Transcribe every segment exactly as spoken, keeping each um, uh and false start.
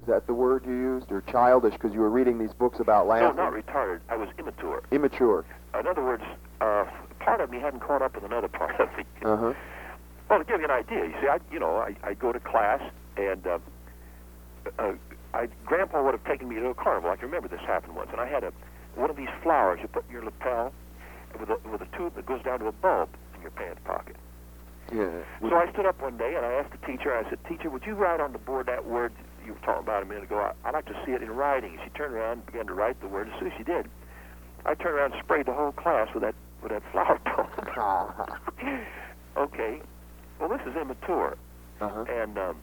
Is that the word you used, or childish, because you were reading these books about laughing? No, not retarded. I was immature. Immature. In other words, uh, part of me hadn't caught up with another part of me. Uh-huh. Well, to give you an idea, you see, I, you know, I, I go to class, and uh, uh, I, Grandpa would have taken me to a carnival. I can remember this happened once, and I had a one of these flowers you put in your lapel with a, with a tube that goes down to a bulb in your pants pocket. Yeah. So I stood up one day, and I asked the teacher, I said, "Teacher, would you write on the board that word you were talking about a minute ago? I, I'd like to see it in writing." And she turned around and began to write the word. As soon as she did, I turned around and sprayed the whole class with that with that flower bulb. Okay. Well, this is immature. Uh-huh. And um,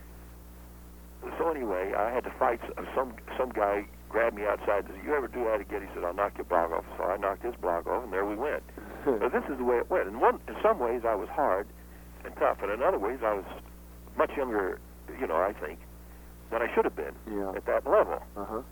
so anyway, I had to fight. s- Some some guy grabbed me outside and said, "You ever do that again?" He said, "I'll knock your block off." So I knocked his block off, and there we went. But this is the way it went. In one, in some ways, I was hard and tough, and in other ways, I was much younger, you know, I think, than I should have been Yeah. at that level. Uh-huh.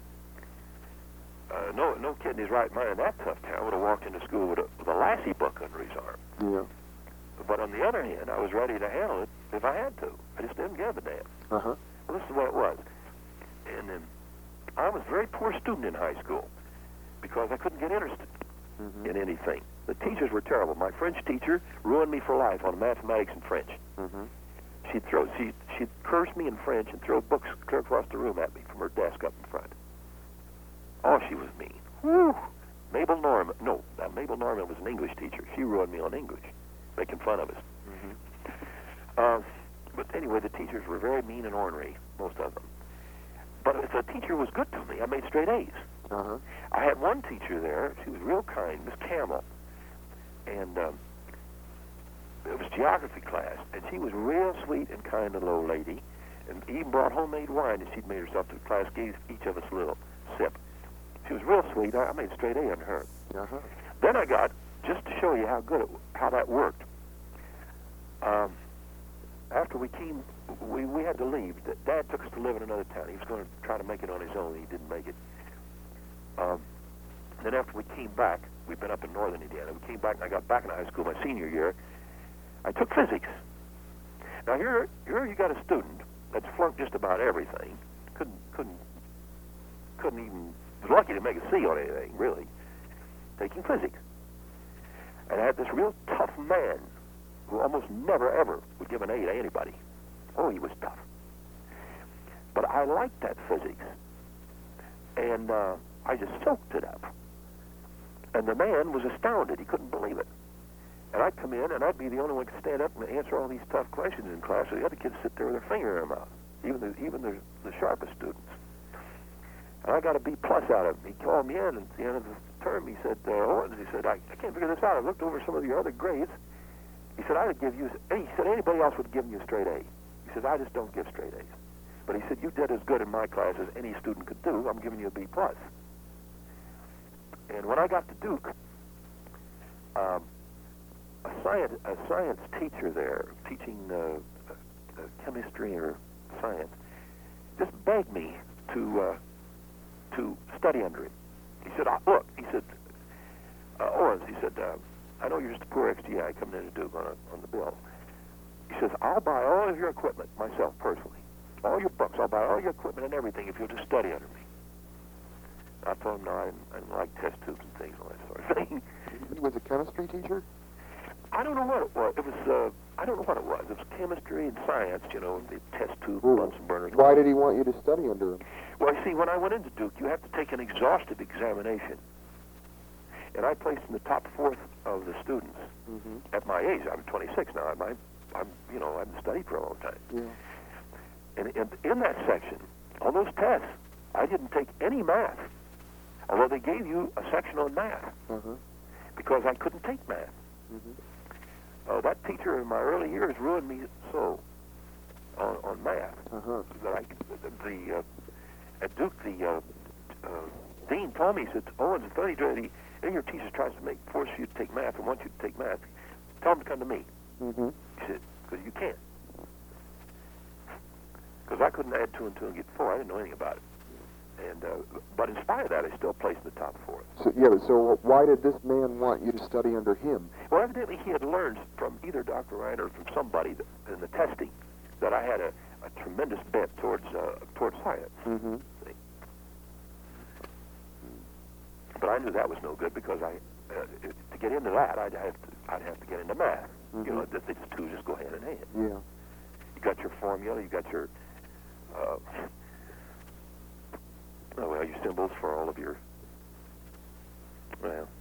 Uh, no, no kid in his right mind in that tough town would have walked into school with a, with a lassie book under his arm. Yeah. But on the other hand, I was ready to handle it if I had to. I just didn't give a damn. Uh-huh. Well, this is what it was. And um, I was a very poor student in high school because I couldn't get interested Mm-hmm. in anything. The teachers were terrible. My French teacher ruined me for life on mathematics and French. Mm-hmm. She'd throw, she, she'd curse me in French and throw books clear across the room at me from her desk up in front. Oh, she was mean. Whew. Mabel Norman, no, uh, Mabel Norman was an English teacher. She ruined me on English, making fun of us. Mm-hmm. Uh, but anyway, the teachers were very mean and ornery, most of them. But if a teacher was good to me, I made straight A's. Uh-huh. I had one teacher there. She was real kind, Miss Campbell. And um, it was geography class. And she was real sweet and kind little old lady. And even brought homemade wine, and she'd made herself to the class, gave each of us a little sip. She was real sweet. I, I made straight A on her. Uh-huh. Then I got, just to show you how good it, how that worked, um, after we came, we, we had to leave. Dad took us to live in another town. He was going to try to make it on his own. He didn't make it. Um, then after we came back, we've been up in northern Indiana. We came back, and I got back in high school my senior year. I took physics. Now here, here you got a student that's flunked just about everything. Couldn't, couldn't, couldn't even. Was lucky to make a C on anything, really. Taking physics. And I had this real tough man who almost never, ever would give an A to anybody. Oh, he was tough. But I liked that physics. And uh, I just soaked it up. And the man was astounded. He couldn't believe it. And I'd come in, and I'd be the only one who could stand up and answer all these tough questions in class, so the other kids sit there with their finger in their mouth, even the, even the, the sharpest students. And I got a B plus out of him. He called me in, and at the end of the term, he said, uh, Hortons, he said, I, I can't figure this out. I looked over some of your other grades. He said, I would give you, he said, anybody else would have given you a straight A. He said, I just don't give straight A's. But he said, you did as good in my class as any student could do. I'm giving you a B plus. And when I got to Duke, um, a science, a science teacher there, teaching uh, uh, chemistry or science, just begged me to uh, to study under him. He said, oh, look, he said, uh, Owens, he said, uh, I know you're just a poor X G I coming into Duke on, a, on the bill. He says, I'll buy all of your equipment myself, personally. All your books, I'll buy all your equipment and everything if you'll just study under me. I told him, no, I didn't, I didn't like test tubes and things, all that sort of thing. He was a chemistry teacher? I don't know what it was. It was, uh, I don't know what it was. It was chemistry and science, you know, the test tube, Ooh. Bunsen burners. Why did he want you to study under him? Well, you see, when I went into Duke, you have to take an exhaustive examination. And I placed in the top fourth of the students. Mm-hmm. At my age, I'm twenty-six now. I'm, I'm, you know, I've studied for a long time. Yeah. And, and in that section, on those tests, I didn't take any math. Although they gave you a section on math. Uh-huh. Because I couldn't take math. Mm-hmm. Uh, that teacher in my early years ruined me so on, on math Uh-huh. that I, the, uh, at Duke, the uh, uh, dean told me, he said, Owens, if any, any of your teachers tries to make, force you to take math or want you to take math, tell them to come to me. Mm-hmm. He said, because you can't. Because I couldn't add two and two and get four. I didn't know anything about it. And, uh, but in spite of that, I still placed in the top four. So, yeah, so why did this man want you to study under him? Well, evidently he had learned from either Doctor Ryan or from somebody that, in the testing that I had a, a tremendous bent towards uh, towards science. Mm-hmm. See? But I knew that was no good because I, uh, to get into that, I'd have to, I'd have to get into math. Mm-hmm. You know, the, the two just go hand in hand. Yeah. You got your formula, you got your, uh, oh, well, your symbols for all of your, well,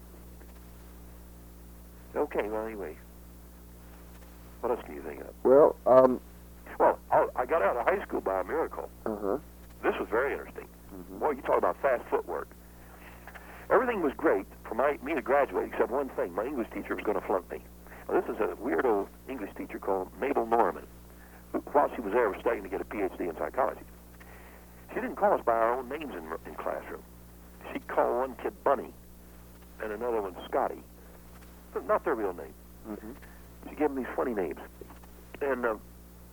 okay, well, anyway, what else can you think of? Well, um, Well, I, I got out of high school by a miracle. uh-huh. This was very interesting. Mm-hmm. Boy, you talk about fast footwork. Everything was great for my, me to graduate, except one thing. My English teacher was going to flunk me. Now, this is a weird old English teacher called Mabel Norman, who, while she was there, was studying to get a P H D in psychology. She didn't call us by our own names in, in classroom. She called one kid Bunny and another one Scotty. But not their real name. Mm-hmm. She gave them these funny names. And uh,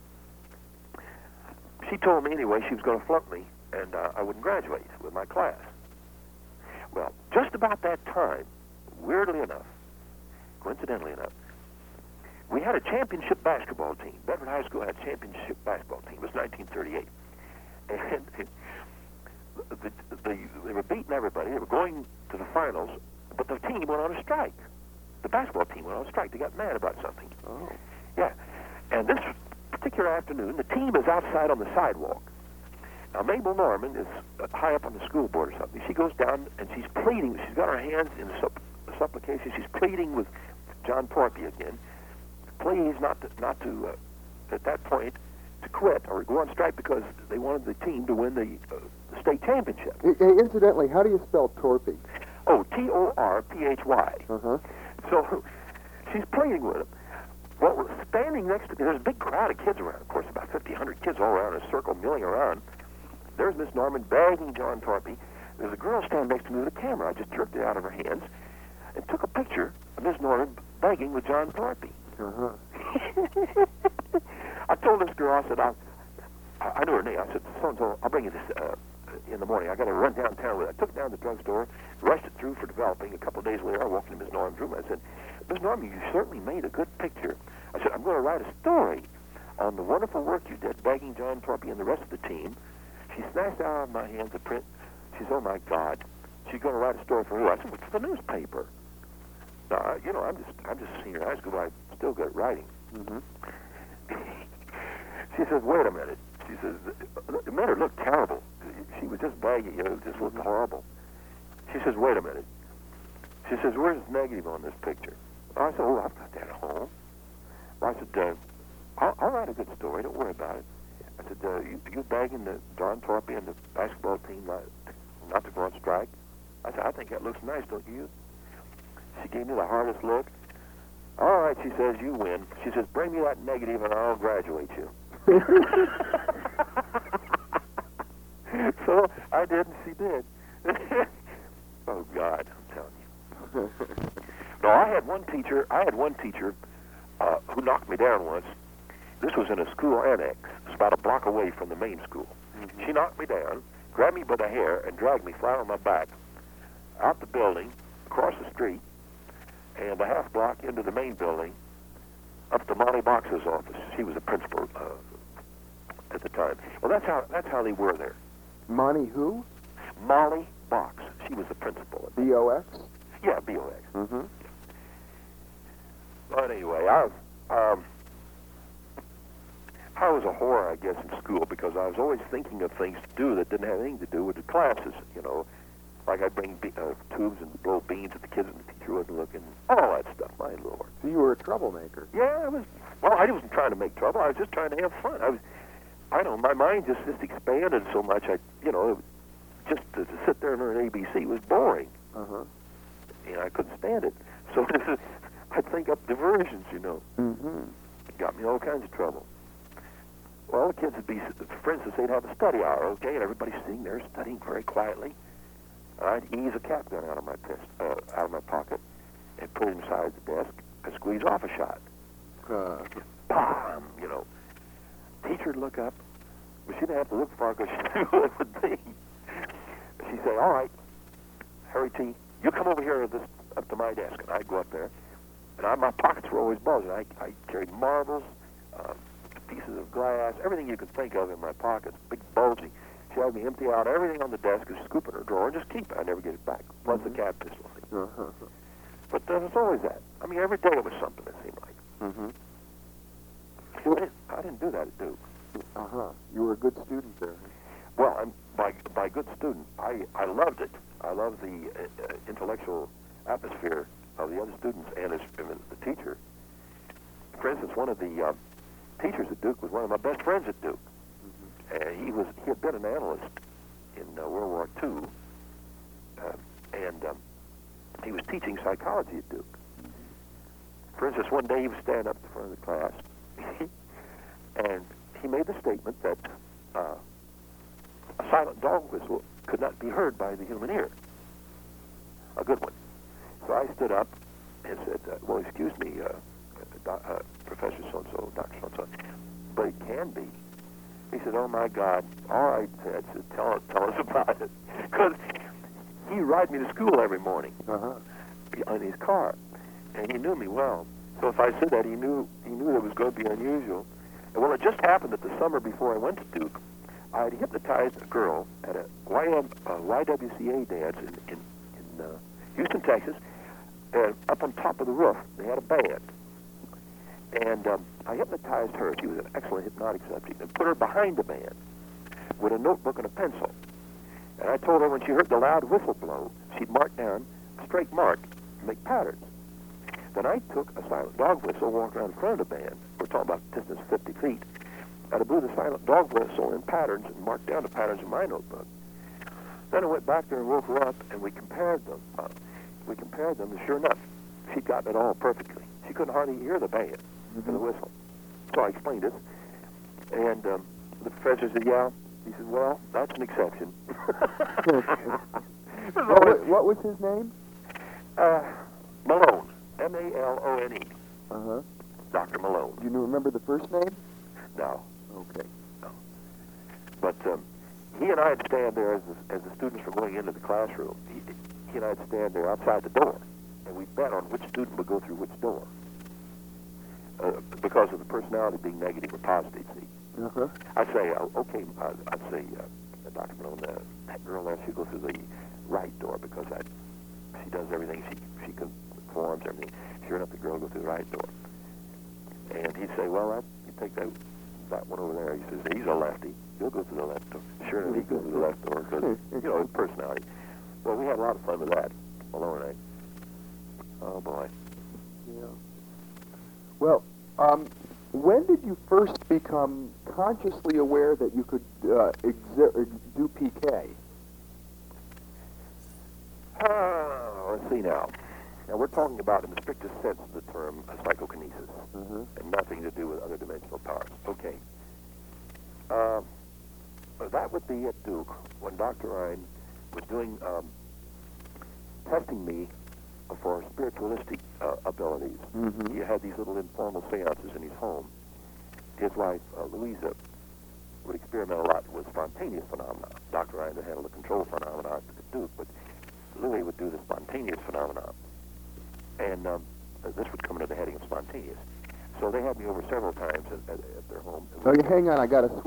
she told me anyway she was going to flunk me and uh, I wouldn't graduate with my class. Well, just about that time, weirdly enough, coincidentally enough, we had a championship basketball team. Bedford High School had a championship basketball team. It was nineteen thirty-eight. And the, the, they were beating everybody. They were going to the finals, but the team went on a strike. The basketball team went on a strike. They got mad about something. Oh. Yeah. And this particular afternoon, the team is outside on the sidewalk. Now, Mabel Norman is uh, high up on the school board or something. She goes down and she's pleading. She's got her hands in supp- supplication. She's pleading with John Torpy again. Please not to, not to uh, at that point, to quit or go on strike because they wanted the team to win the, uh, the state championship. Hey, hey, incidentally, how do you spell Torpy? Oh, T O R P H Y. Uh-huh. So she's pleading with him. Well, we're standing next to, there's a big crowd of kids around, of course, about fifty, one hundred kids all around in a circle, milling around. There's Miss Norman begging John Torpy. There's a girl standing next to me with a camera. I just jerked it out of her hands and took a picture of Miss Norman begging with John Torpy. Uh-huh. I told this girl, I said, I, I knew her name. I said, so-and-so, I'll bring you this uh, in the morning. I got to run downtown with it. I took it down to the drugstore, rushed it through for developing. A couple of days later, I walked into Miss Norman's room. I said, Miss Norman, you certainly made a good picture. I said, I'm going to write a story on the wonderful work you did begging John Torpy and the rest of the team. She snatched out of my hands a print. She said, oh, my God. She's going to write a story for who? I said, well, for the newspaper. Now, I, you know, I'm just I'm just a senior high school, but I'm still good at writing. Mm-hmm. She says, wait a minute. She says, it made her look terrible. She was just begging, you know, it just looked horrible. She says, wait a minute. She says, where's the negative on this picture? I said, oh, I've got that at home. I said, uh, I'll, I'll write a good story. Don't worry about it. I said, uh, you, you begging the John Torpy and the basketball team not, not to go on strike? I said, I think that looks nice, don't you? She gave me the hardest look. All right, she says, you win. She says, bring me that negative and I'll graduate you. So I did, and she did. Oh, God, I'm telling you. No, I had one teacher, I had one teacher uh, who knocked me down once. This was in a school annex. It's about a block away from the main school. Mm-hmm. She knocked me down, grabbed me by the hair, and dragged me flat on my back out the building, across the street, and a half block into the main building, up to Molly Box's office. She was a principal uh, at the time. Well, that's how that's how they were there. Monty who? Molly Box. She was the principal. B O X? Yeah, B O X. Mm-hmm. But anyway, I um, I was a whore, I guess, in school because I was always thinking of things to do that didn't have anything to do with the classes. You know, like I'd bring be- uh, tubes and blow beans at the kids and the teacher wasn't looking. All that stuff, my lord. So you were a troublemaker. Yeah, I was. Well, I wasn't trying to make trouble. I was just trying to have fun. I was. I don't know. My mind just just expanded so much. I, you know, just to, to sit there and learn A B C was boring. Uh huh. You know, I couldn't stand it. So this is, I'd think up diversions. You know. Mm-hmm. Got me in all kinds of trouble. Well, the kids would be, for instance, they'd have a study hour, okay, and everybody's sitting there studying very quietly. I'd ease a cap gun out of my pist, uh, out of my pocket, and put it inside the desk and squeeze off a shot. Uh, Bam! You know. Teacher'd look up, but she didn't have to look far because she knew what it would be. She'd say, "All right, Harry T, you come over here this, up to my desk," and I'd go up there, and I, my pockets were always bulging. I, I carried marbles, uh, pieces of glass, everything you could think of in my pockets, big bulgy. She had me empty out everything on the desk and scoop in her drawer and just keep it. I never get it back, plus Mm-hmm. the cat pistol. Uh-huh. But uh, it's always that. I mean, every day it was something, it seemed like. Mm-hmm. I didn't, I didn't do that at Duke. Uh-huh. You were a good student there. Well, I'm, by, by good student, I, I loved it. I loved the uh, uh, intellectual atmosphere of the other students and, as, and the teacher. For instance, one of the uh, teachers at Duke was one of my best friends at Duke. Mm-hmm. And he was he had been an analyst in uh, World War Two, uh, and um, he was teaching psychology at Duke. For instance, one day he was standing up in front of the class, and he made the statement that uh, a silent dog whistle could not be heard by the human ear. A good one. So I stood up and said, uh, well, excuse me, uh, doc, uh, Professor so-and-so, Doctor so-and-so, but it can be. He said, oh, my God. All right, Ted, said, tell, us, tell us about it. Because he'd ride me to school every morning Uh-huh. in his car, and he knew me well. So if I said that, he knew he knew it was going to be unusual. And well, it just happened that the summer before I went to Duke, I had hypnotized a girl at a Y M, uh, Y W C A dance in, in, in uh, Houston, Texas, and up on top of the roof, they had a band. And um, I hypnotized her. She was an excellent hypnotic subject, and put her behind the band with a notebook and a pencil. And I told her when she heard the loud whistle blow, she'd mark down a straight mark and make patterns. Then I took a silent dog whistle, walked around in front of the band. We're talking about distance fifty feet. And I blew the silent dog whistle in patterns and marked down the patterns in my notebook. Then I went back there and woke her up, and we compared them. Uh, we compared them, and sure enough, she'd gotten it all perfectly. She couldn't hardly hear the band Mm-hmm. and the whistle. So I explained it, and um, the professor said, yeah. He said, well, that's an exception. What, wa- what was his name? uh, Malone, M A L O N E, Uh-huh. Doctor Malone. Do you remember the first name? No, Okay. but um, he and I would stand there as the, as the students were going into the classroom. He, he and I would stand there outside the door, and we'd bet on which student would go through which door, uh, because of the personality being negative or positive. See, Uh-huh. I'd say, uh, okay, uh, I'd say, uh, Doctor Malone, uh, that girl there should go through the right door because I, she does everything. She she conforms everything. Sure enough, the girl will go through the right door. And he'd say, well, that, you take that that one over there. He says, he's a lefty. He'll go through the left door. Sure enough, he goes through the left door because, you know, his personality. Well, we had a lot of fun with that, Malone and I. Oh, boy. Yeah. Well, um, when did you first become consciously aware that you could uh, exer- do P K? Uh, let's see now. Now, we're talking about, in the strictest sense of the term, uh, psychokinesis, Mm-hmm. and nothing to do with other dimensional powers. Okay. Um, that would be at Duke when Doctor Ryan was doing, um, testing me for spiritualistic uh, abilities. Mm-hmm. He had these little informal seances in his home. His wife, uh, Louisa, would experiment a lot with spontaneous phenomena. Doctor Ryan would handle the control phenomena at Duke, but Louis would do the spontaneous phenomena. And um, this would come under the heading of spontaneous. So they had me over several times at, at, at their home. Oh, yeah, hang on. I got to switch.